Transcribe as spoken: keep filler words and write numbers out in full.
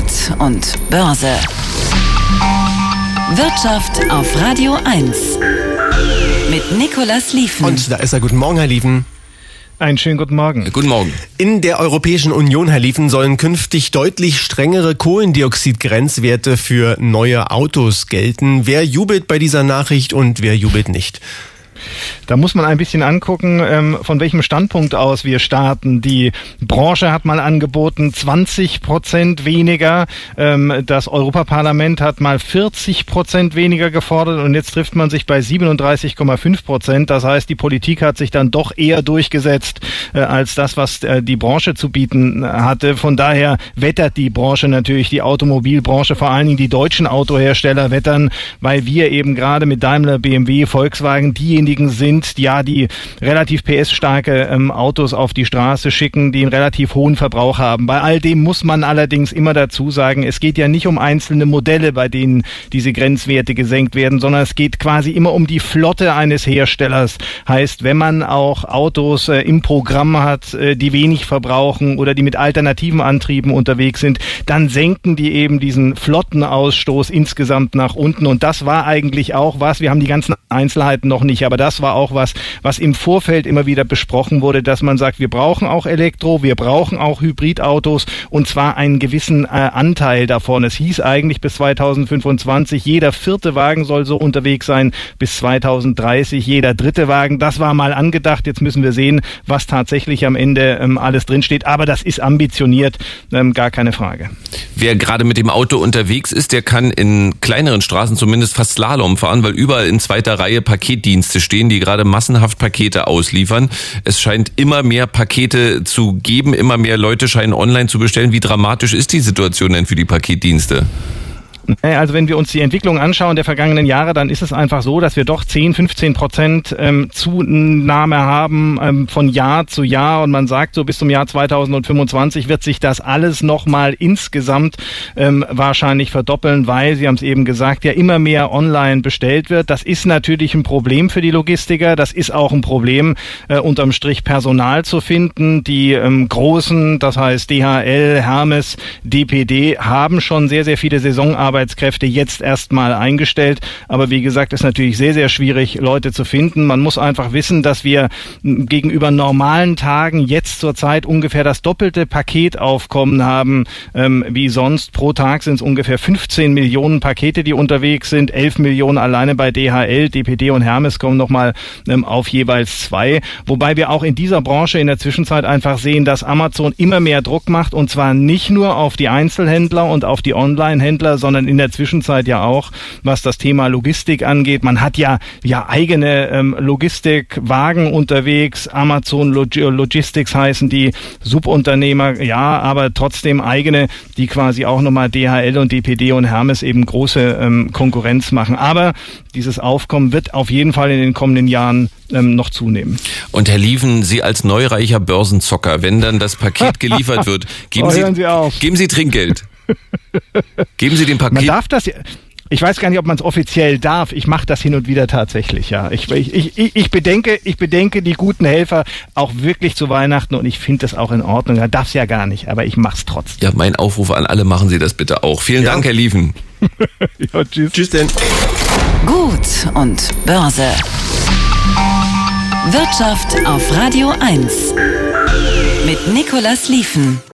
Gut und Börse. Wirtschaft auf Radio eins. Mit Nicolas Lieven. Und da ist er. Guten Morgen, Herr Lieven. Einen schönen guten Morgen. Guten Morgen. In der Europäischen Union, Herr Lieven, sollen künftig deutlich strengere Kohlendioxid-Grenzwerte für neue Autos gelten. Wer jubelt bei dieser Nachricht und wer jubelt nicht? Da muss man ein bisschen angucken, ähm, von welchem Standpunkt aus wir starten. Die Branche hat mal angeboten zwanzig Prozent weniger. Ähm, das Europaparlament hat mal vierzig Prozent weniger gefordert und jetzt trifft man sich bei siebenunddreißig Komma fünf Prozent. Das heißt, die Politik hat sich dann doch eher durchgesetzt äh, als das, was äh, die Branche zu bieten hatte. Von daher wettert die Branche natürlich, die Automobilbranche, vor allen Dingen die deutschen Autohersteller wettern, weil wir eben gerade mit Daimler, B M W, Volkswagen diejenigen sind, ja, die relativ P S-starke ähm, Autos auf die Straße schicken, die einen relativ hohen Verbrauch haben. Bei all dem muss man allerdings immer dazu sagen, es geht ja nicht um einzelne Modelle, bei denen diese Grenzwerte gesenkt werden, sondern es geht quasi immer um die Flotte eines Herstellers. Heißt, wenn man auch Autos äh, im Programm hat, äh, die wenig verbrauchen oder die mit alternativen Antrieben unterwegs sind, dann senken die eben diesen Flottenausstoß insgesamt nach unten. Und das war eigentlich auch was, wir haben die ganzen Einzelheiten noch nicht, aber das war auch was, was im Vorfeld immer wieder besprochen wurde, dass man sagt, wir brauchen auch Elektro, wir brauchen auch Hybridautos und zwar einen gewissen äh, Anteil davon. Es hieß eigentlich bis zweitausendfünfundzwanzig, jeder vierte Wagen soll so unterwegs sein, bis zweitausenddreißig jeder dritte Wagen. Das war mal angedacht, jetzt müssen wir sehen, was tatsächlich am Ende ähm, alles drinsteht, aber das ist ambitioniert, ähm, gar keine Frage. Wer gerade mit dem Auto unterwegs ist, der kann in kleineren Straßen zumindest fast Slalom fahren, weil überall in zweiter Reihe Paketdienste stehen, die gerade massenhaft Pakete ausliefern. Es scheint immer mehr Pakete zu geben, immer mehr Leute scheinen online zu bestellen. Wie dramatisch ist die Situation denn für die Paketdienste? Also wenn wir uns die Entwicklung anschauen der vergangenen Jahre, dann ist es einfach so, dass wir doch zehn, fünfzehn Prozent ähm, Zunahme haben ähm, von Jahr zu Jahr und man sagt, so bis zum Jahr zweitausendfünfundzwanzig wird sich das alles nochmal insgesamt ähm, wahrscheinlich verdoppeln, weil, Sie haben es eben gesagt, ja immer mehr online bestellt wird. Das ist natürlich ein Problem für die Logistiker, das ist auch ein Problem, äh, unterm Strich Personal zu finden. Die ähm, großen, das heißt D H L, Hermes, D P D, haben schon sehr, sehr viele Saisonarbeiter Arbeitskräfte jetzt erstmal eingestellt. Aber wie gesagt, ist natürlich sehr, sehr schwierig, Leute zu finden. Man muss einfach wissen, dass wir gegenüber normalen Tagen jetzt zurzeit ungefähr das doppelte Paketaufkommen haben ähm, wie sonst. Pro Tag sind es ungefähr fünfzehn Millionen Pakete, die unterwegs sind. elf Millionen alleine bei D H L, D P D und Hermes kommen nochmal ähm, auf jeweils zwei. Wobei wir auch in dieser Branche in der Zwischenzeit einfach sehen, dass Amazon immer mehr Druck macht und zwar nicht nur auf die Einzelhändler und auf die Online-Händler, sondern in der Zwischenzeit ja auch, was das Thema Logistik angeht. Man hat ja ja eigene ähm, Logistikwagen unterwegs. Amazon Log- Logistics heißen die Subunternehmer, ja, aber trotzdem eigene, die quasi auch nochmal D H L und D P D und Hermes eben große ähm, Konkurrenz machen. Aber dieses Aufkommen wird auf jeden Fall in den kommenden Jahren ähm, noch zunehmen. Und Herr Lieven, Sie als neureicher Börsenzocker, wenn dann das Paket geliefert wird, geben, oh, Sie, hören Sie auf. geben Sie Trinkgeld. Geben Sie dem Paket... Man darf das... Ich weiß gar nicht, ob man es offiziell darf. Ich mache das hin und wieder tatsächlich, ja. Ich, ich, ich, ich, bedenke, ich bedenke die guten Helfer auch wirklich zu Weihnachten und ich finde das auch in Ordnung. Man darf es ja gar nicht, aber ich mache es trotzdem. Ja, mein Aufruf an alle, machen Sie das bitte auch. Vielen ja. Dank, Herr Lieven. Ja, tschüss. Tschüss denn. Gut und Börse. Wirtschaft auf Radio eins. Mit Nicolas Lieven.